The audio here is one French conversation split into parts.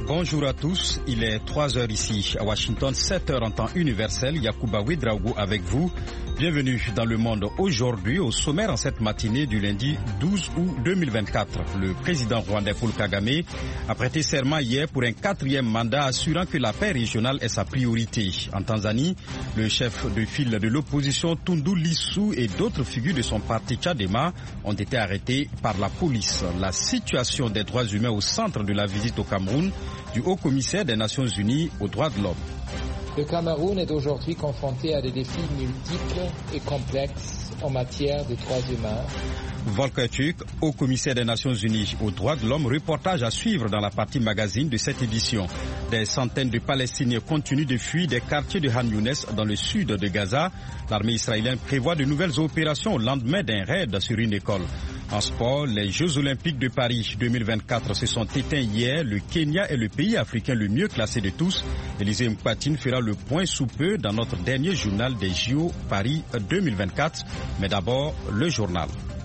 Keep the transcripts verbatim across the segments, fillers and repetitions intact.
Bonjour à tous, il est trois heures ici à Washington, sept heures en temps universel. Yacouba Ouedraogo avec vous. Bienvenue dans Le Monde aujourd'hui. Au sommaire en cette matinée du lundi douze août deux mille vingt-quatre. Le président rwandais Paul Kagame a prêté serment hier pour un quatrième mandat assurant que la paix régionale est sa priorité. En Tanzanie, le chef de file de l'opposition Tundu Lissu et d'autres figures de son parti Chadema ont été arrêtés par la police. La situation des droits humains au centre de la visite au Cameroun du haut-commissaire des Nations Unies aux droits de l'homme. Le Cameroun est aujourd'hui confronté à des défis multiples et complexes en matière de droits humains. Volker Turk, haut-commissaire des Nations Unies aux droits de l'homme, reportage à suivre dans la partie magazine de cette édition. Des centaines de Palestiniens continuent de fuir des quartiers de Han Younes dans le sud de Gaza. L'armée israélienne prévoit de nouvelles opérations au lendemain d'un raid sur une école. En sport, les Jeux Olympiques de Paris deux mille vingt-quatre se sont éteints hier. Le Kenya est le pays africain le mieux classé de tous. Élisée Mpatine fera le point sous peu dans notre dernier journal des J O Paris deux mille vingt-quatre. Mais d'abord, le journal.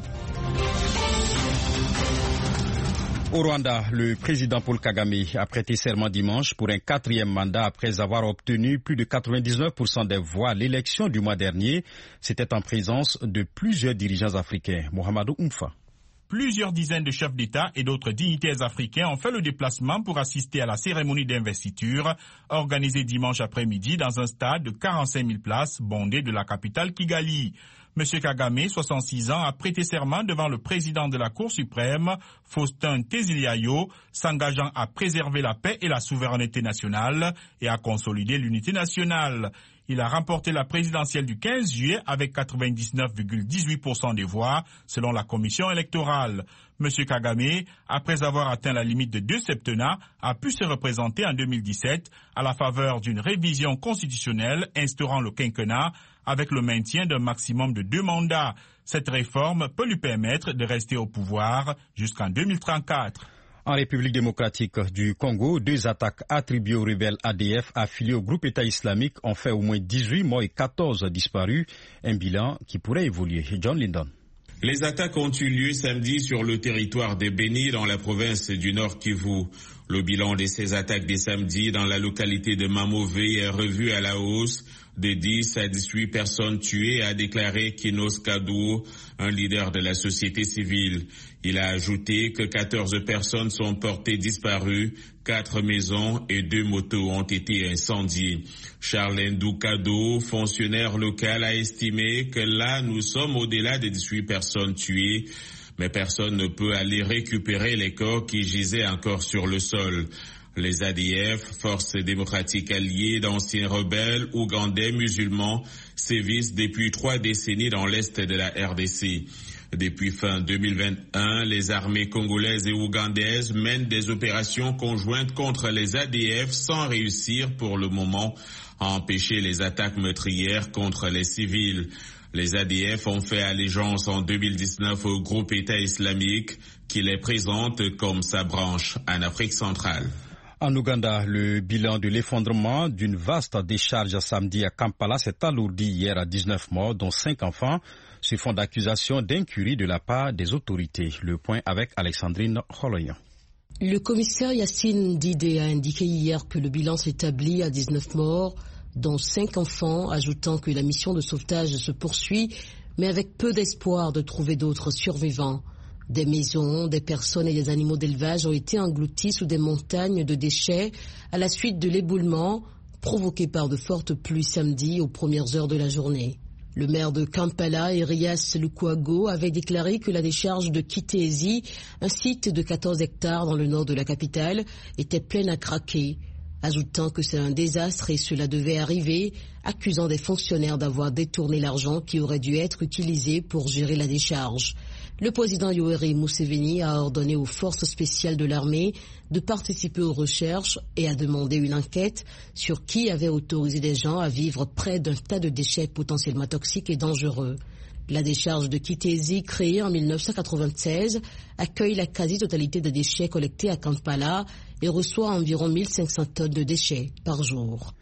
Au Rwanda, le président Paul Kagame a prêté serment dimanche pour un quatrième mandat après avoir obtenu plus de quatre-vingt-dix-neuf pour cent des voix à l'élection du mois dernier. C'était en présence de plusieurs dirigeants africains. Mohamedou Oumfa. Plusieurs dizaines de chefs d'État et d'autres dignitaires africains ont fait le déplacement pour assister à la cérémonie d'investiture organisée dimanche après-midi dans un stade de quarante-cinq mille places bondé de la capitale Kigali. M. Kagame, soixante-six ans, a prêté serment devant le président de la Cour suprême, Faustin Teziliayo, s'engageant à préserver la paix et la souveraineté nationale et à consolider l'unité nationale. Il a remporté la présidentielle du quinze juillet avec quatre-vingt-dix-neuf virgule dix-huit pour cent des voix, selon la commission électorale. M. Kagame, après avoir atteint la limite de deux septennats, a pu se représenter en deux mille dix-sept à la faveur d'une révision constitutionnelle instaurant le quinquennat avec le maintien d'un maximum de deux mandats. Cette réforme peut lui permettre de rester au pouvoir jusqu'en deux mille trente-quatre. En République démocratique du Congo, deux attaques attribuées aux rebelles A D F affiliés au groupe État islamique ont fait au moins dix-huit morts et quatorze disparus. Un bilan qui pourrait évoluer. John Lindon. Les attaques ont eu lieu samedi sur le territoire de Beni dans la province du Nord Kivu. Le bilan de ces attaques des samedis dans la localité de Mamové est revu à la hausse. De dix à dix-huit personnes tuées, a déclaré Kinos Kadou, un leader de la société civile. Il a ajouté que quatorze personnes sont portées disparues, quatre maisons et deux motos ont été incendiées. Charles Ndou Kadou, fonctionnaire local, a estimé que là, nous sommes au-delà de dix-huit personnes tuées, mais personne ne peut aller récupérer les corps qui gisaient encore sur le sol. Les A D F, forces démocratiques alliées d'anciens rebelles ougandais musulmans, sévissent depuis trois décennies dans l'est de la R D C. Depuis fin deux mille vingt et un, les armées congolaises et ougandaises mènent des opérations conjointes contre les A D F sans réussir pour le moment à empêcher les attaques meurtrières contre les civils. Les A D F ont fait allégeance en deux mille dix-neuf au groupe État islamique qui les présente comme sa branche en Afrique centrale. En Ouganda, le bilan de l'effondrement d'une vaste décharge samedi à Kampala s'est alourdi hier à dix-neuf morts, dont cinq enfants, sur fond d'accusations d'incurie de la part des autorités. Le point avec Alexandrine Holoyan. Le commissaire Yacine Didé a indiqué hier que le bilan s'établit à dix-neuf morts, dont cinq enfants, ajoutant que la mission de sauvetage se poursuit, mais avec peu d'espoir de trouver d'autres survivants. Des maisons, des personnes et des animaux d'élevage ont été engloutis sous des montagnes de déchets à la suite de l'éboulement provoqué par de fortes pluies samedi aux premières heures de la journée. Le maire de Kampala, Erias Lukwago, avait déclaré que la décharge de Kitezi, un site de quatorze hectares dans le nord de la capitale, était pleine à craquer, ajoutant que c'est un désastre et cela devait arriver, accusant des fonctionnaires d'avoir détourné l'argent qui aurait dû être utilisé pour gérer la décharge. Le président Yoweri Museveni a ordonné aux forces spéciales de l'armée de participer aux recherches et a demandé une enquête sur qui avait autorisé des gens à vivre près d'un tas de déchets potentiellement toxiques et dangereux. La décharge de Kitezi, créée en mille neuf cent quatre-vingt-seize, accueille la quasi-totalité des déchets collectés à Kampala et reçoit environ mille cinq cents tonnes de déchets par jour.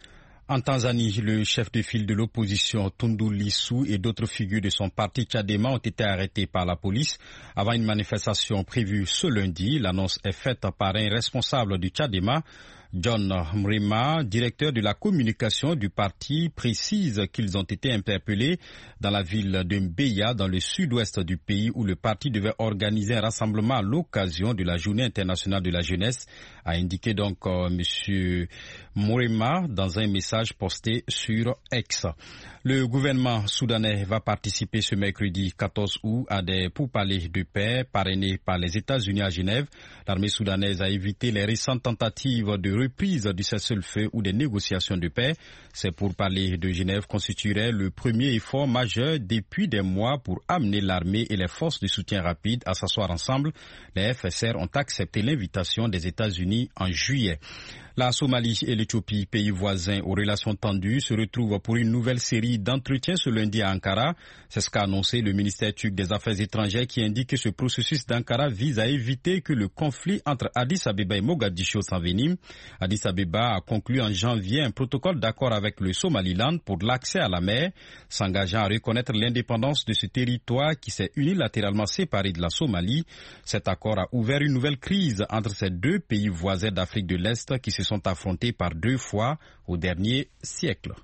En Tanzanie, le chef de file de l'opposition Tundu Lissu et d'autres figures de son parti Chadema ont été arrêtés par la police avant une manifestation prévue ce lundi. L'annonce est faite par un responsable du Chadema. John Mrema, directeur de la communication du parti, précise qu'ils ont été interpellés dans la ville de Mbeya, dans le sud-ouest du pays, où le parti devait organiser un rassemblement à l'occasion de la Journée internationale de la jeunesse, a indiqué donc euh, M. Mrema dans un message posté sur X. Le gouvernement soudanais va participer ce mercredi quatorze août à des pourparlers de paix parrainés par les États-Unis à Genève. L'armée soudanaise a évité les récentes tentatives de reprise du cessez-le-feu ou des négociations de paix. Ces pourparlers de Genève constitueraient le premier effort majeur depuis des mois pour amener l'armée et les forces de soutien rapide à s'asseoir ensemble. Les F S R ont accepté l'invitation des États-Unis en juillet. La Somalie et l'Éthiopie, pays voisins aux relations tendues, se retrouvent pour une nouvelle série d'entretiens ce lundi à Ankara. C'est ce qu'a annoncé le ministère turc des Affaires étrangères qui indique que ce processus d'Ankara vise à éviter que le conflit entre Addis Abeba et Mogadiscio s'envenime. Addis Abeba a conclu en janvier un protocole d'accord avec le Somaliland pour l'accès à la mer, s'engageant à reconnaître l'indépendance de ce territoire qui s'est unilatéralement séparé de la Somalie. Cet accord a ouvert une nouvelle crise entre ces deux pays voisins d'Afrique de l'Est qui se sont affrontés par deux fois au dernier siècle.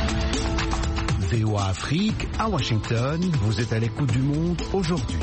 V O A Afrique, à Washington, vous êtes à l'écoute du monde aujourd'hui.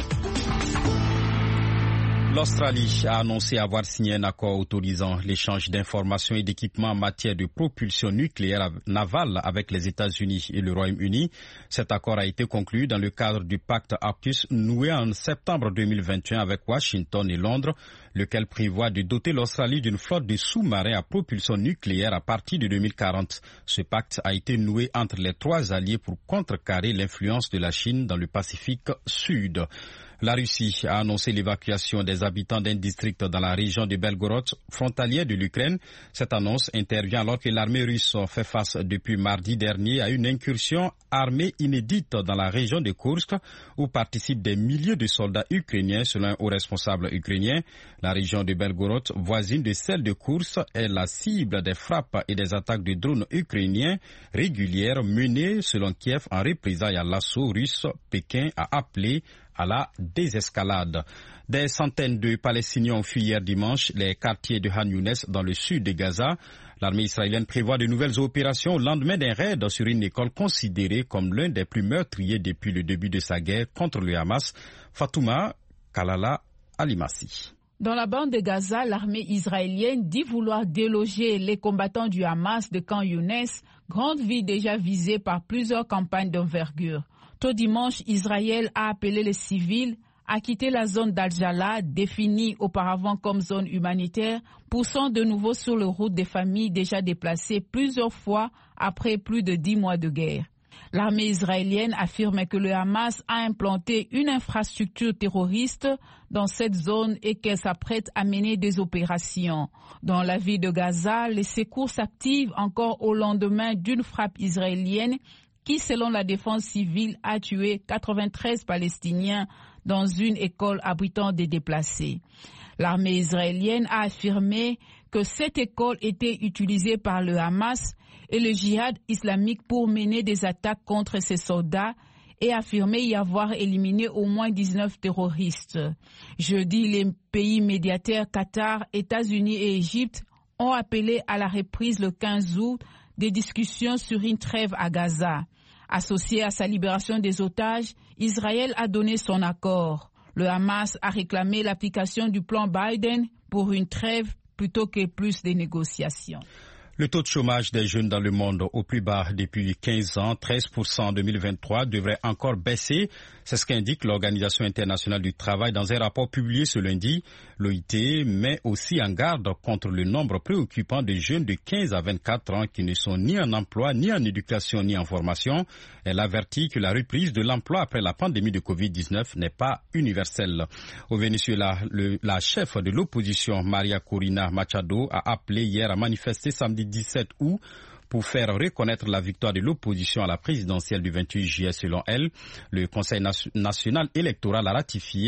L'Australie a annoncé avoir signé un accord autorisant l'échange d'informations et d'équipements en matière de propulsion nucléaire navale avec les États-Unis et le Royaume-Uni. Cet accord a été conclu dans le cadre du pacte AUKUS noué en septembre deux mille vingt et un avec Washington et Londres, lequel prévoit de doter l'Australie d'une flotte de sous-marins à propulsion nucléaire à partir de deux mille quarante. Ce pacte a été noué entre les trois alliés pour contrecarrer l'influence de la Chine dans le Pacifique Sud. La Russie a annoncé l'évacuation des habitants d'un district dans la région de Belgorod, frontalière de l'Ukraine. Cette annonce intervient alors que l'armée russe fait face depuis mardi dernier à une incursion armée inédite dans la région de Kursk, où participent des milliers de soldats ukrainiens selon un haut responsable ukrainien. La région de Belgorod, voisine de celle de Kursk, est la cible des frappes et des attaques de drones ukrainiens régulières menées selon Kiev en représailles à l'assaut russe. Pékin a appelé à la désescalade. Des centaines de Palestiniens ont fui hier dimanche les quartiers de Han Younes dans le sud de Gaza. L'armée israélienne prévoit de nouvelles opérations au lendemain d'un raid sur une école considérée comme l'un des plus meurtriers depuis le début de sa guerre contre le Hamas. Fatouma Kalala Alimassi. Dans la bande de Gaza, l'armée israélienne dit vouloir déloger les combattants du Hamas de Khan Younes, grande ville déjà visée par plusieurs campagnes d'envergure. Tôt dimanche, Israël a appelé les civils à quitter la zone d'Al-Jala, définie auparavant comme zone humanitaire, poussant de nouveau sur les routes des familles déjà déplacées plusieurs fois après plus de dix mois de guerre. L'armée israélienne affirme que le Hamas a implanté une infrastructure terroriste dans cette zone et qu'elle s'apprête à mener des opérations. Dans la ville de Gaza, les secours s'activent encore au lendemain d'une frappe israélienne qui, selon la défense civile, a tué quatre-vingt-treize Palestiniens dans une école abritant des déplacés. L'armée israélienne a affirmé que cette école était utilisée par le Hamas et le djihad islamique pour mener des attaques contre ses soldats et affirmé y avoir éliminé au moins dix-neuf terroristes. Jeudi, les pays médiataires Qatar, États-Unis et Égypte ont appelé à la reprise le quinze août des discussions sur une trêve à Gaza. Associé à sa libération des otages, Israël a donné son accord. Le Hamas a réclamé l'application du plan Biden pour une trêve plutôt que plus de négociations. Le taux de chômage des jeunes dans le monde au plus bas depuis quinze ans, treize pour cent en deux mille vingt-trois, devrait encore baisser. C'est ce qu'indique l'Organisation internationale du travail dans un rapport publié ce lundi. L'O I T met aussi en garde contre le nombre préoccupant de jeunes de quinze à vingt-quatre ans qui ne sont ni en emploi, ni en éducation, ni en formation. Elle avertit que la reprise de l'emploi après la pandémie de covid dix-neuf n'est pas universelle. Au Venezuela, le, la chef de l'opposition, Maria Corina Machado, a appelé hier à manifester samedi dix-sept août pour faire reconnaître la victoire de l'opposition à la présidentielle du vingt-huit juillet selon elle. Le Conseil national électoral a ratifié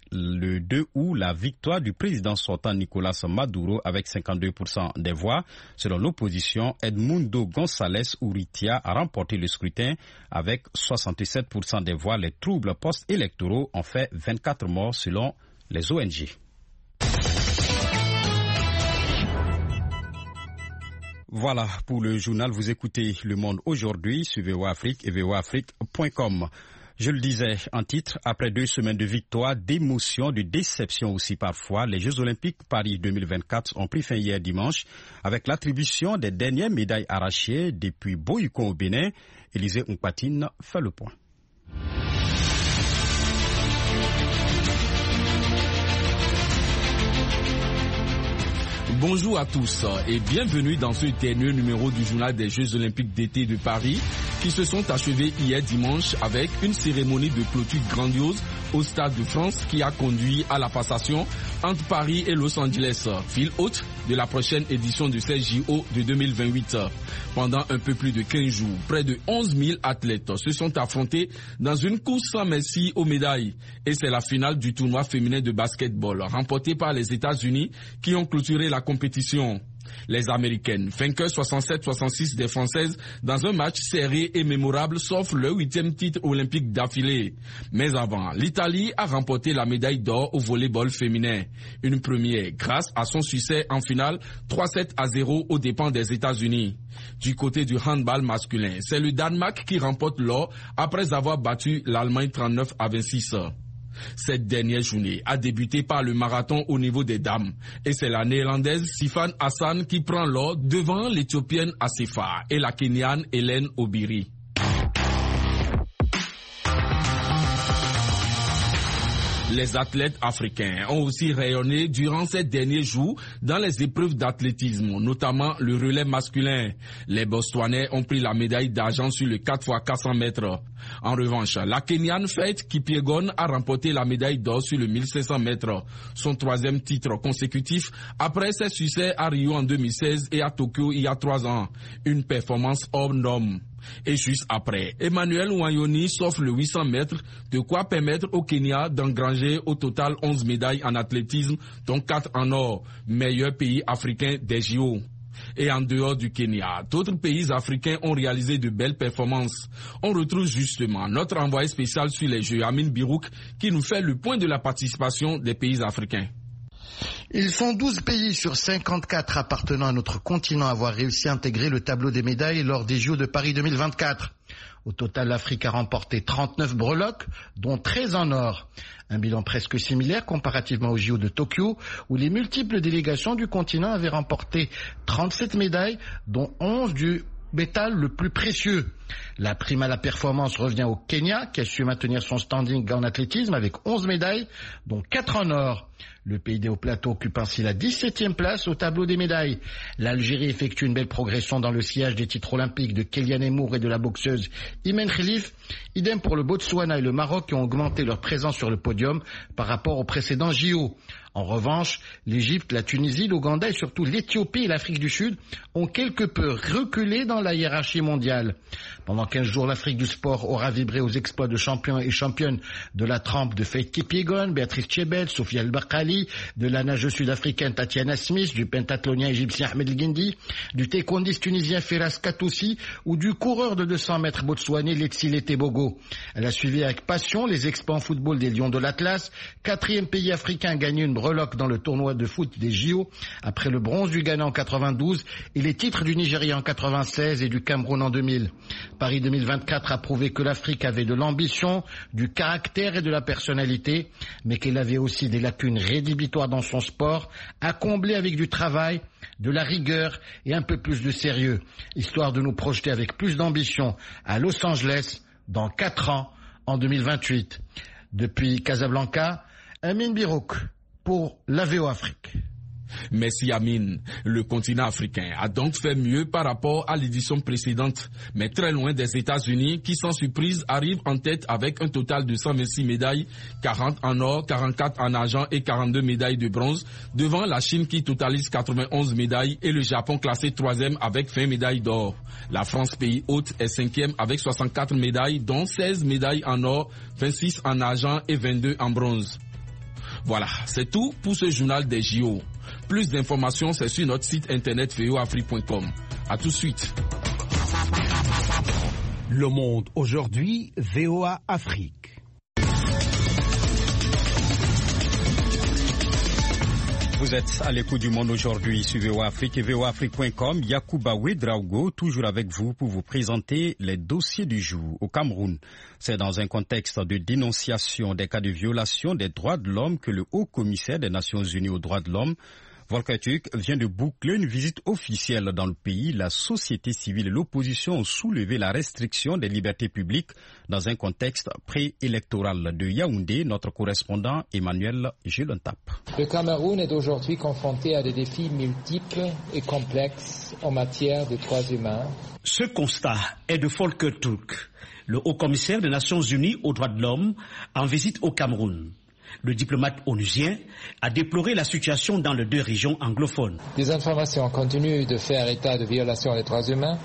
le deux août la victoire du président sortant Nicolas Maduro avec cinquante-deux pour cent des voix. Selon l'opposition, Edmundo González Urrutia a remporté le scrutin avec soixante-sept pour cent des voix. Les troubles post-électoraux ont fait vingt-quatre morts selon les O N G. Voilà pour le journal. Vous écoutez Le Monde aujourd'hui sur V O A Afrique et V O A Afrique point com. Je le disais en titre, après deux semaines de victoire, d'émotion, de déception aussi parfois, les Jeux Olympiques Paris deux mille vingt-quatre ont pris fin hier dimanche avec l'attribution des dernières médailles arrachées depuis Boycon au Bénin. Élisée Nkpatine fait le point. Bonjour à tous et bienvenue dans ce dernier numéro du journal des Jeux Olympiques d'été de Paris qui se sont achevés hier dimanche avec une cérémonie de clôture grandiose au Stade de France qui a conduit à la passation entre Paris et Los Angeles, ville hôte de la prochaine édition de ces J O de deux mille vingt-huit. Pendant un peu plus de quinze jours, près de onze mille athlètes se sont affrontés dans une course sans merci aux médailles. Et c'est la finale du tournoi féminin de basketball remporté par les États-Unis qui ont clôturé la compétition. Les Américaines, vainqueurs soixante-sept soixante-six des Françaises dans un match serré et mémorable, sauf le huitième titre olympique d'affilée. Mais avant, l'Italie a remporté la médaille d'or au volleyball féminin. Une première grâce à son succès en finale trois sept à zéro aux dépens des États-Unis. Du côté du handball masculin, c'est le Danemark qui remporte l'or après avoir battu l'Allemagne trente-neuf à vingt-six. Cette dernière journée a débuté par le marathon au niveau des dames. Et c'est la néerlandaise Sifan Hassan qui prend l'or devant l'éthiopienne Asefa et la kenyane Hélène Obiri. Les athlètes africains ont aussi rayonné durant ces derniers jours dans les épreuves d'athlétisme, notamment le relais masculin. Les Botswanais ont pris la médaille d'argent sur le quatre fois quatre cents mètres. En revanche, la Kenyane Faith Kipyegon a remporté la médaille d'or sur le mille cinq cents mètres, son troisième titre consécutif après ses succès à Rio en deux mille seize et à Tokyo il y a trois ans. Une performance hors norme. Et juste après, Emmanuel Wanyoni s'offre le huit cents mètres, de quoi permettre au Kenya d'engranger au total onze médailles en athlétisme, dont quatre en or, meilleur pays africain des J O. Et en dehors du Kenya, d'autres pays africains ont réalisé de belles performances. On retrouve justement notre envoyé spécial sur les Jeux, Amine Birouk, qui nous fait le point de la participation des pays africains. Ils sont douze pays sur cinquante-quatre appartenant à notre continent à avoir réussi à intégrer le tableau des médailles lors des J O de Paris deux mille vingt-quatre. Au total, l'Afrique a remporté trente-neuf breloques, dont treize en or. Un bilan presque similaire comparativement aux J O de Tokyo, où les multiples délégations du continent avaient remporté trente-sept médailles, dont onze du métal le plus précieux. La prime à la performance revient au Kenya, qui a su maintenir son standing en athlétisme avec onze médailles, dont quatre en or. Le pays des hauts plateaux occupe ainsi la dix-septième place au tableau des médailles. L'Algérie effectue une belle progression dans le sillage des titres olympiques de Kéliane Emour et de la boxeuse Imen Khelif. Idem pour le Botswana et le Maroc qui ont augmenté leur présence sur le podium par rapport aux précédents J O. En revanche, l'Égypte, la Tunisie, l'Ouganda et surtout l'Éthiopie et l'Afrique du Sud ont quelque peu reculé dans la hiérarchie mondiale. Pendant quinze jours, l'Afrique du sport aura vibré aux exploits de champions et championnes de la trempe de Faith Kipyegon, Béatrice Chebet, Sophia El-Bakkali, de la nageuse sud-africaine Tatiana Smith, du pentathlonien égyptien Ahmed El-Guindi, du taekwondiste tunisien Feras Katoussi ou du coureur de deux cents mètres botswanais Letsile Tebogo. Elle a suivi avec passion les exploits en football des Lions de l'Atlas, quatrième pays africain à gagner une breloque dans le tournoi de foot des J O, après le bronze du Ghana en quatre-vingt-douze et les titres du Nigeria en quatre-vingt-seize et du Cameroun en deux mille. Paris deux mille vingt-quatre a prouvé que l'Afrique avait de l'ambition, du caractère et de la personnalité, mais qu'elle avait aussi des lacunes rédhibitoires dans son sport, à combler avec du travail, de la rigueur et un peu plus de sérieux, histoire de nous projeter avec plus d'ambition à Los Angeles dans quatre ans, en deux mille vingt-huit. Depuis Casablanca, Amine Birouk pour la V O Afrique. Merci Amine. Le continent africain a donc fait mieux par rapport à l'édition précédente, mais très loin des États-Unis qui, sans surprise, arrivent en tête avec un total de cent vingt-six médailles, quarante en or, quarante-quatre en argent et quarante-deux médailles de bronze, devant la Chine qui totalise quatre-vingt-onze médailles et le Japon classé troisième avec vingt médailles d'or. La France, pays hôte, est cinquième avec soixante-quatre médailles, dont seize médailles en or, vingt-six en argent et vingt-deux en bronze. Voilà, c'est tout pour ce journal des J O. Plus d'informations, c'est sur notre site internet v o afrique point com. À tout de suite. Le Monde aujourd'hui, V O A Afrique. Vous êtes à l'écoute du Monde aujourd'hui sur V O A Afrique et v o a afrique point com. Yacouba Ouedraogo, toujours avec vous pour vous présenter les dossiers du jour. Au Cameroun, c'est dans un contexte de dénonciation des cas de violation des droits de l'homme que le Haut-Commissaire des Nations Unies aux droits de l'homme, Volker Turk, vient de boucler une visite officielle dans le pays. La société civile et l'opposition ont soulevé la restriction des libertés publiques dans un contexte préélectoral. De Yaoundé, notre correspondant Emmanuel Gelentap. Le Cameroun est aujourd'hui confronté à des défis multiples et complexes en matière de droits humains. Ce constat est de Volker Turk, le haut-commissaire des Nations Unies aux droits de l'homme, en visite au Cameroun. Le diplomate onusien a déploré la situation dans les deux régions anglophones. Des informations continuent de faire état de violations des droits humains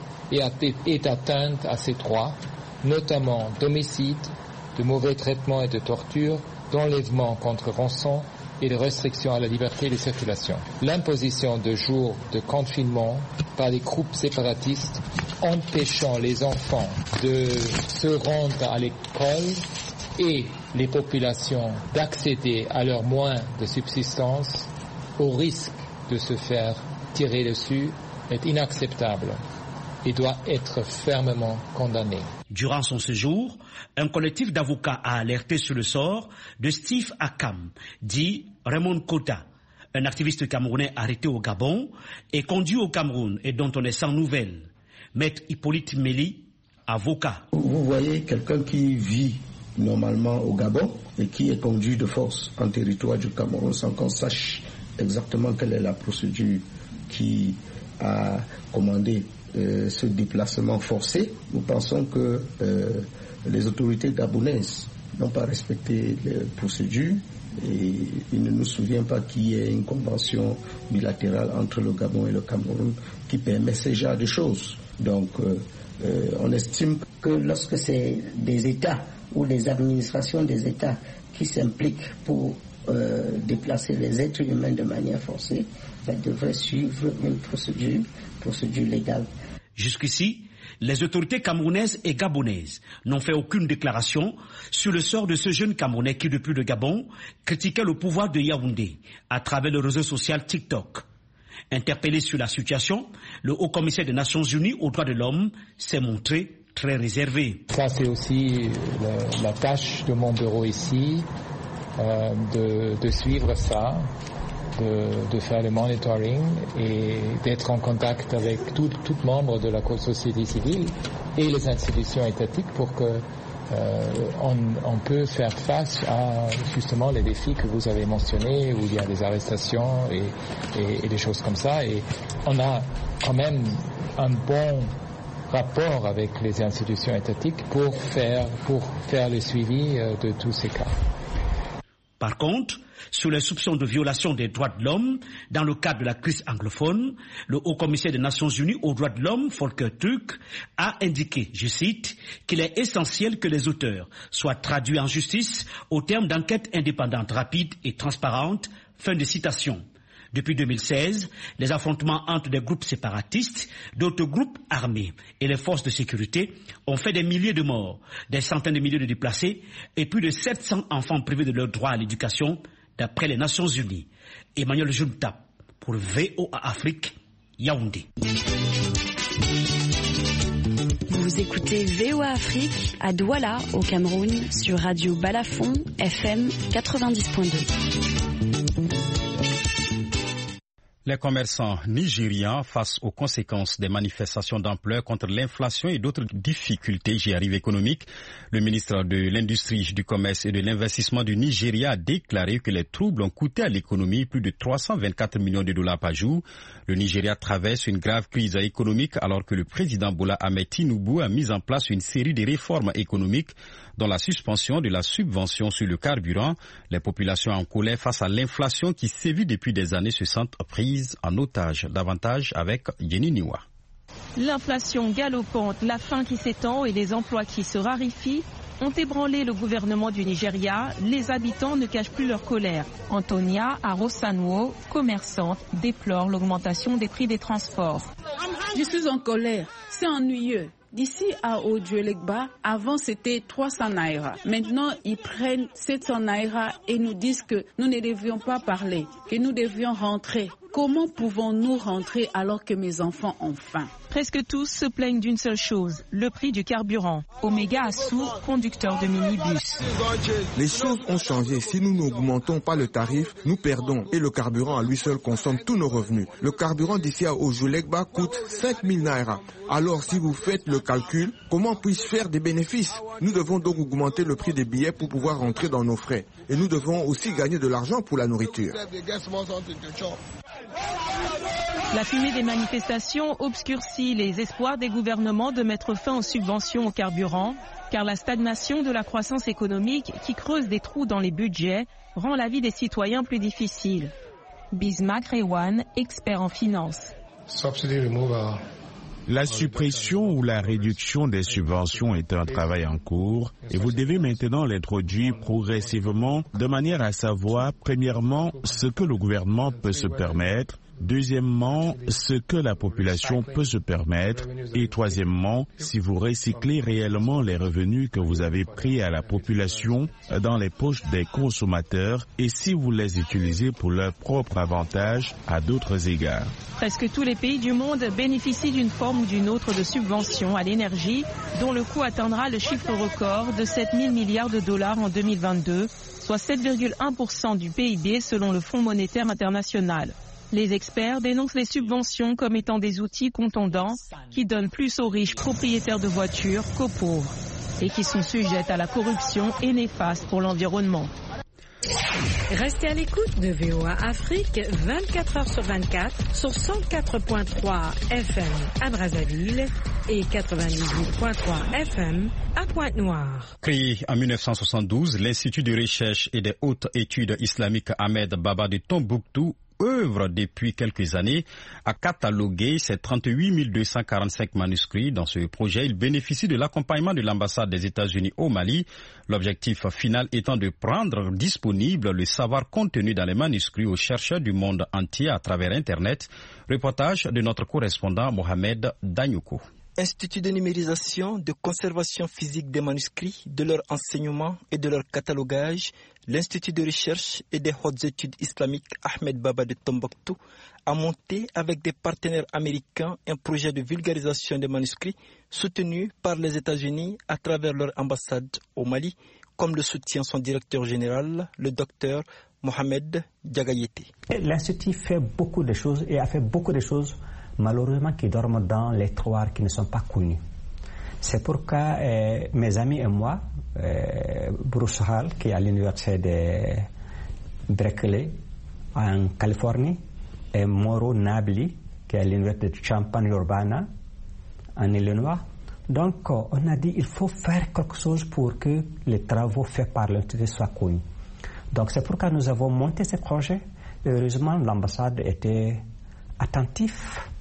et d'atteinte à ces droits, notamment d'homicides, de mauvais traitements et de torture, d'enlèvements contre rançon et de restrictions à la liberté de circulation. L'imposition de jours de confinement par des groupes séparatistes empêchant les enfants de se rendre à l'école et les populations d'accéder à leurs moyens de subsistance au risque de se faire tirer dessus est inacceptable et doit être fermement condamné. Durant son séjour, un collectif d'avocats a alerté sur le sort de Steve Akam, dit Raymond Kota, un activiste camerounais arrêté au Gabon et conduit au Cameroun et dont on est sans nouvelles. Maître Hippolyte Méli, avocat. Vous voyez quelqu'un qui vit normalement au Gabon et qui est conduit de force en territoire du Cameroun sans qu'on sache exactement quelle est la procédure qui a commandé euh, ce déplacement forcé. Nous pensons que euh, les autorités gabonaises n'ont pas respecté les procédures et il ne nous souvient pas qu'il y ait une convention bilatérale entre le Gabon et le Cameroun qui permet ce genre de choses. Donc euh, euh, on estime que lorsque c'est des États ou les administrations des États qui s'impliquent pour euh, déplacer les êtres humains de manière forcée, elles devraient suivre une procédure, procédure légale. Jusqu'ici, les autorités camerounaises et gabonaises n'ont fait aucune déclaration sur le sort de ce jeune Camerounais qui, depuis le Gabon, critiquait le pouvoir de Yaoundé à travers le réseau social TikTok. Interpellé sur la situation, le haut-commissaire des Nations Unies aux droits de l'homme s'est montré très réservé. Ça, c'est aussi le, la tâche de mon bureau ici, euh, de, de suivre ça, de, de faire le monitoring et d'être en contact avec tout, tout membre de la société civile et les institutions étatiques pour que euh, on, on peut faire face à justement les défis que vous avez mentionnés, où il y a des arrestations et, et, et des choses comme ça. Et on a quand même un bon rapport avec les institutions étatiques pour faire, pour faire le suivi de tous ces cas. Par contre, sur les soupçons de violation des droits de l'homme, dans le cadre de la crise anglophone, le haut-commissaire des Nations Unies aux droits de l'homme, Volker Turk, a indiqué, je cite, qu'il est essentiel que les auteurs soient traduits en justice au terme d'enquêtes indépendantes, rapides et transparentes. Fin de citation. Depuis deux mille seize, les affrontements entre des groupes séparatistes, d'autres groupes armés et les forces de sécurité ont fait des milliers de morts, des centaines de milliers de déplacés et plus de sept cents enfants privés de leur droit à l'éducation, d'après les Nations Unies. Emmanuel Gelentap pour V O A Afrique, Yaoundé. Vous écoutez V O A Afrique à Douala, au Cameroun, sur Radio Balafon, F M quatre-vingt-dix point deux. Les commerçants nigérians, face aux conséquences des manifestations d'ampleur contre l'inflation et d'autres difficultés, j'y arrive, économiques, le ministre de l'Industrie, du Commerce et de l'Investissement du Nigeria a déclaré que les troubles ont coûté à l'économie plus de trois cent vingt-quatre millions de dollars par jour. Le Nigeria traverse une grave crise économique alors que le président Bola Ahmed Tinubu a mis en place une série de réformes économiques dont la suspension de la subvention sur le carburant. Les populations en colère face à l'inflation qui sévit depuis des années se sentent prises en otage. Davantage avec Jenny Niwa. L'inflation galopante, la faim qui s'étend et les emplois qui se raréfient ont ébranlé le gouvernement du Nigeria, les habitants ne cachent plus leur colère. Antonia Arosanwo, commerçante, déplore l'augmentation des prix des transports. Je suis en colère, c'est ennuyeux. D'ici à Ojuelegba, avant c'était trois cents naira. Maintenant, ils prennent sept cents naira et nous disent que nous ne devions pas parler, que nous devions rentrer. Comment pouvons-nous rentrer alors que mes enfants ont faim? Presque tous se plaignent d'une seule chose, le prix du carburant. Omega Assou, conducteur de minibus. Les choses ont changé. Si nous n'augmentons pas le tarif, nous perdons. Et le carburant à lui seul consomme tous nos revenus. Le carburant d'ici à Ojuelegba coûte cinq mille naira. Alors si vous faites le calcul, comment puis-je faire des bénéfices? Nous devons donc augmenter le prix des billets pour pouvoir rentrer dans nos frais. Et nous devons aussi gagner de l'argent pour la nourriture. La fumée des manifestations obscurcit les espoirs des gouvernements de mettre fin aux subventions au carburant, car la stagnation de la croissance économique qui creuse des trous dans les budgets rend la vie des citoyens plus difficile. Bismarck Rewan, expert en finance. La suppression ou la réduction des subventions est un travail en cours et vous devez maintenant l'introduire progressivement de manière à savoir, premièrement, ce que le gouvernement peut se permettre, deuxièmement, ce que la population peut se permettre et troisièmement, si vous recyclez réellement les revenus que vous avez pris à la population dans les poches des consommateurs et si vous les utilisez pour leur propre avantage à d'autres égards. Presque tous les pays du monde bénéficient d'une forme ou d'une autre de subvention à l'énergie dont le coût atteindra le chiffre record de sept mille milliards de dollars en deux mille vingt-deux, soit sept virgule un pour cent du P I B selon le Fonds monétaire international. Les experts dénoncent les subventions comme étant des outils contondants qui donnent plus aux riches propriétaires de voitures qu'aux pauvres et qui sont sujettes à la corruption et néfastes pour l'environnement. Restez à l'écoute de V O A Afrique vingt-quatre heures sur vingt-quatre sur cent quatre virgule trois F M à Brazzaville et quatre-vingt-dix-huit virgule trois F M à Pointe-Noire. Créé en mille neuf cent soixante-douze, l'Institut de recherche et des hautes études islamiques Ahmed Baba de Tombouctou œuvre depuis quelques années à cataloguer ces trente-huit mille deux cent quarante-cinq manuscrits. Dans ce projet, il bénéficie de l'accompagnement de l'ambassade des États-Unis au Mali. L'objectif final étant de rendre disponible le savoir contenu dans les manuscrits aux chercheurs du monde entier à travers Internet. Reportage de notre correspondant Mohamed Danyoukou. Institut de numérisation, de conservation physique des manuscrits, de leur enseignement et de leur catalogage, l'Institut de recherche et des hautes études islamiques Ahmed Baba de Tombouctou a monté avec des partenaires américains un projet de vulgarisation des manuscrits soutenu par les États-Unis à travers leur ambassade au Mali, comme le soutient son directeur général, le docteur Mohamed Diagayete. L'Institut fait beaucoup de choses et a fait beaucoup de choses malheureusement qui dorment dans les tiroirs qui ne sont pas connus. C'est pourquoi euh, mes amis et moi, euh, Bruce Hall, qui est à l'université de Berkeley en Californie, et Mauro Nabli, qui est à l'université de Champaign-Urbana en Illinois. Donc on a dit qu'il faut faire quelque chose pour que les travaux faits par l'Institut soient connus. Donc c'est pourquoi nous avons monté ce projet. Heureusement, l'ambassade était attentive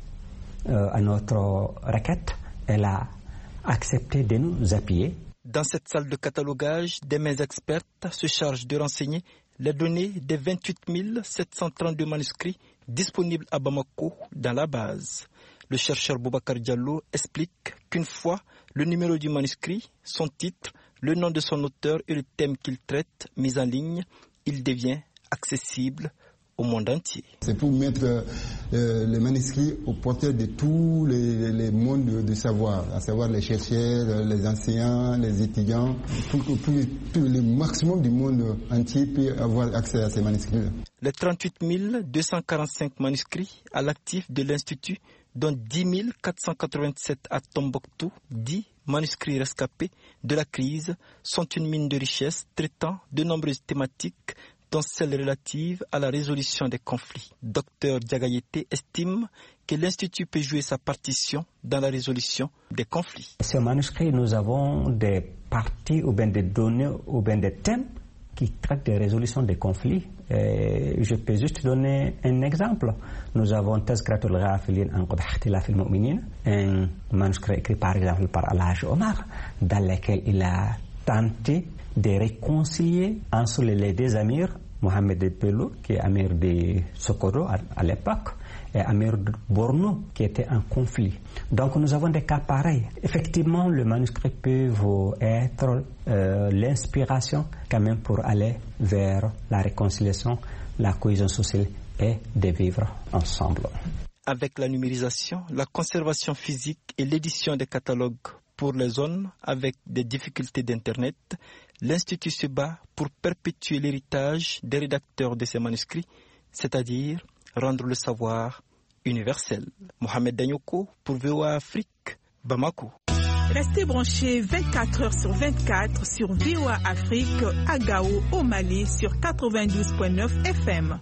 Euh, à notre requête, elle a accepté de nous appuyer. Dans cette salle de catalogage, des mains expertes se chargent de renseigner les données des vingt-huit mille sept cent trente-deux manuscrits disponibles à Bamako dans la base. Le chercheur Boubacar Diallo explique qu'une fois le numéro du manuscrit, son titre, le nom de son auteur et le thème qu'il traite mis en ligne, il devient accessible au monde entier. C'est pour mettre euh, les manuscrits au portée de tous les, les mondes de, de savoir, à savoir les chercheurs, les enseignants, les étudiants, pour que le maximum du monde entier puisse avoir accès à ces manuscrits. Les trente-huit mille deux cent quarante-cinq manuscrits à l'actif de l'Institut, dont dix mille quatre cent quatre-vingt-sept à Tombouctou, dix manuscrits rescapés de la crise, sont une mine de richesse traitant de nombreuses thématiques, dont celle relative à la résolution des conflits. Docteur Diagayete estime que l'Institut peut jouer sa partition dans la résolution des conflits. Ces manuscrits, nous avons des parties ou bien des données ou bien des thèmes qui traitent des résolutions des conflits. Et je peux juste donner un exemple. Nous avons Tazkiratul Ghafilin an Qadh Ikhtilafil Mu'minin, un manuscrit écrit par exemple par Al-Hajj Omar, dans lequel il a tenté de réconcilier entre les deux amirs, Mohamed Bello, qui est amir de Sokoto à, à l'époque, et amir de Borno, qui était en conflit. Donc nous avons des cas pareils. Effectivement, le manuscrit peut vous être euh, l'inspiration quand même pour aller vers la réconciliation, la cohésion sociale et de vivre ensemble. Avec la numérisation, la conservation physique et l'édition des catalogues pour les zones avec des difficultés d'Internet, l'Institut se bat pour perpétuer l'héritage des rédacteurs de ces manuscrits, c'est-à-dire rendre le savoir universel. Mohamed Danyoko pour V O A Afrique, Bamako. Restez branchés vingt-quatre heures sur vingt-quatre sur V O A Afrique à Gao au Mali sur quatre-vingt-douze virgule neuf F M.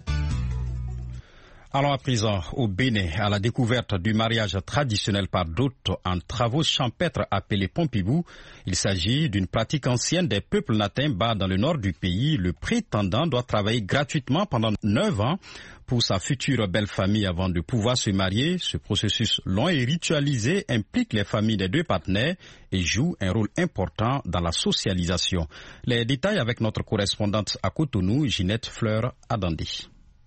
Allons à présent au Bénin, à la découverte du mariage traditionnel par d'autres en travaux champêtres appelés Pompibou. Il s'agit d'une pratique ancienne des peuples Natemba dans le nord du pays. Le prétendant doit travailler gratuitement pendant neuf ans pour sa future belle famille avant de pouvoir se marier. Ce processus long et ritualisé implique les familles des deux partenaires et joue un rôle important dans la socialisation. Les détails avec notre correspondante à Cotonou, Ginette Fleur Adandi.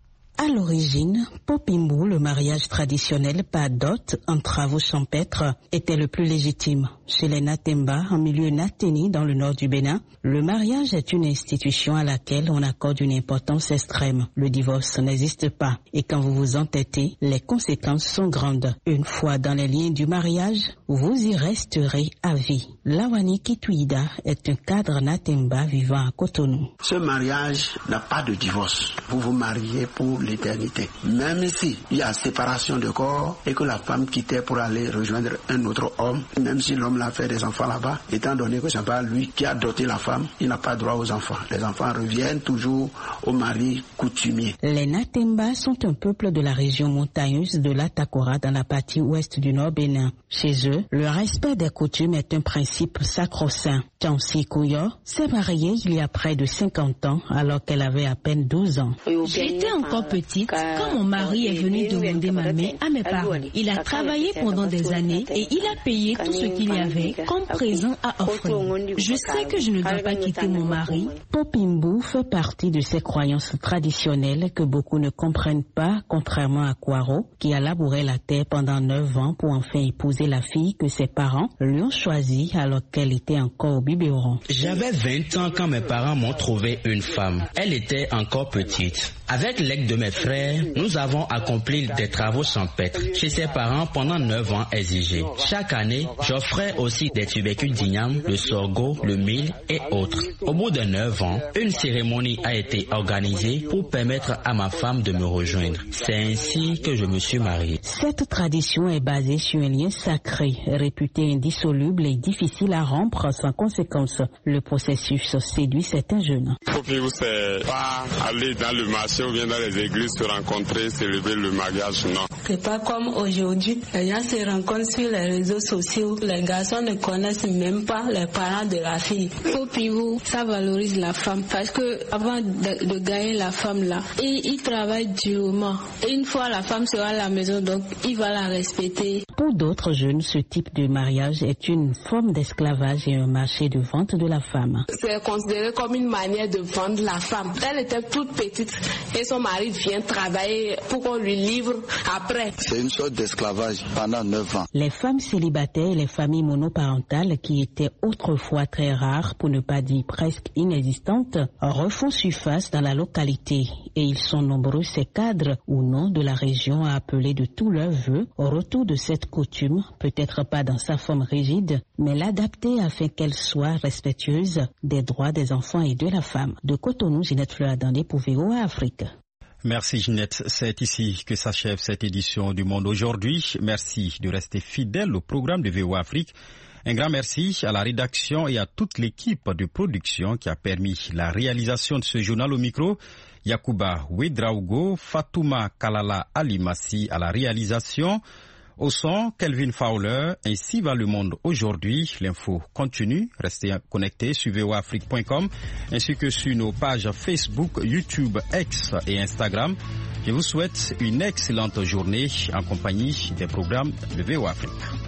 À l'origine, Pompibou, le mariage traditionnel par dot en travaux champêtres, était le plus légitime. Chez les Natemba, en milieu naténi dans le nord du Bénin, le mariage est une institution à laquelle on accorde une importance extrême. Le divorce n'existe pas et quand vous vous entêtez, les conséquences sont grandes. Une fois dans les liens du mariage, vous y resterez à vie. Lawani Kituida est un cadre Natemba vivant à Cotonou. Ce mariage n'a pas de divorce. Vous vous mariez pour l'éternité. Même si il y a séparation de corps et que la femme quittait pour aller rejoindre un autre homme, même si l'homme l'a fait des enfants là-bas, étant donné que c'est pas lui qui a doté la femme, il n'a pas droit aux enfants. Les enfants reviennent toujours au mari coutumier. Les Natemba sont un peuple de la région montagneuse de l'Atakora dans la partie ouest du Nord Bénin. Chez eux, le respect des coutumes est un principe sacro-saint. Chansi Kouyo s'est mariée il y a près de cinquante ans alors qu'elle avait à peine douze ans. J'étais encore petite quand mon mari est venu demander ma main à mes parents. Il a travaillé pendant des années et il a payé tout ce qu'il y avait comme présent à offrir. Je sais que je ne dois pas quitter mon mari. Pompibou fait partie de ces croyances traditionnelles que beaucoup ne comprennent pas, contrairement à Kwaro, qui a labouré la terre pendant neuf ans pour enfin épouser la fille que ses parents lui ont choisie alors qu'elle était encore au biberon. J'avais vingt ans quand mes parents m'ont trouvé une femme. Elle était encore petite. Avec l'aide de mes frères, nous avons accompli des travaux champêtres chez ses parents pendant neuf ans exigés. Chaque année, j'offrais aussi des tubercules d'igname, le sorgho, le mil et autres. Au bout de neuf ans, une cérémonie a été organisée pour permettre à ma femme de me rejoindre. C'est ainsi que je me suis marié. Cette tradition est basée sur un lien sacré, réputé indissoluble et difficile à rompre sans conséquence. Le processus séduit certains jeunes. Pompibou, c'est pas aller dans le marché ou bien dans les églises se rencontrer, célébrer le mariage, non. C'est pas comme aujourd'hui, les gens se rencontrent sur les réseaux sociaux, les garçons ne connaissent même pas les parents de la fille. Pompibou, ça valorise la femme parce que avant de, de gagner la femme là, il, il travaille durement. Et une fois la femme sera à la maison, donc il va la respecter. Pour d'autres jeunes, ce type de mariage est une forme d'esclavage et un marché de vente de la femme. C'est considéré comme une manière de vendre la femme. Elle était toute petite et son mari vient travailler pour qu'on lui livre après. C'est une sorte d'esclavage pendant neuf ans. Les femmes célibataires et les familles monoparentales, qui étaient autrefois très rares, pour ne pas dire presque inexistantes, refont surface dans la localité. Et ils sont nombreux, ces cadres ou non de la région, à appeler de tous leurs vœux au retour de cette coutume, peut-être pas dans sa forme rigide, mais l'adapter afin qu'elle soit respectueuse des droits des enfants et de la femme. De Cotonou, Ginette Fleur Adandé pour V O A Afrique. Merci Ginette, c'est ici que s'achève cette édition du Monde aujourd'hui. Merci de rester fidèle au programme de V O A Afrique. Un grand merci à la rédaction et à toute l'équipe de production qui a permis la réalisation de ce journal au micro. Yacouba Ouedraogo, Fatouma Kalala Alimassi à la réalisation. Au son, Kelvin Fowler, ainsi va le monde aujourd'hui. L'info continue. Restez connectés sur v o a afrique point com ainsi que sur nos pages Facebook, YouTube, X et Instagram. Je vous souhaite une excellente journée en compagnie des programmes de V O A Afrique.